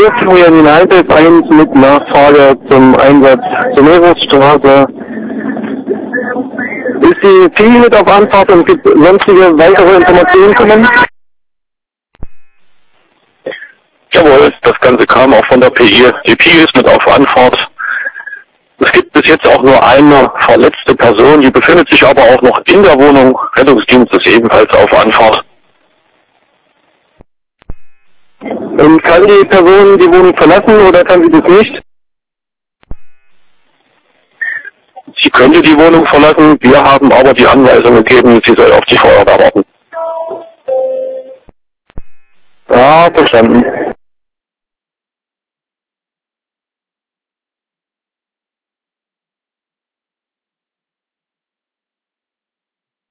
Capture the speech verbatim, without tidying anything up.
hier Florian United eins mit Nachfrage zum Einsatz zur Meeresstraße. Ist die P I mit auf Anfahrt und gibt sonstige weitere Informationen kommen? Jawohl, das Ganze kam auch von der P I. Die P I ist mit auf Anfahrt. Es gibt bis jetzt auch nur eine verletzte Person, die befindet sich aber auch noch in der Wohnung. Rettungsdienst ist ebenfalls auf Anfahrt. Und kann die Person die Wohnung verlassen oder kann sie das nicht? Sie könnte die Wohnung verlassen, wir haben aber die Anweisung gegeben, sie soll auf die Feuerwehr warten. Ja, verstanden.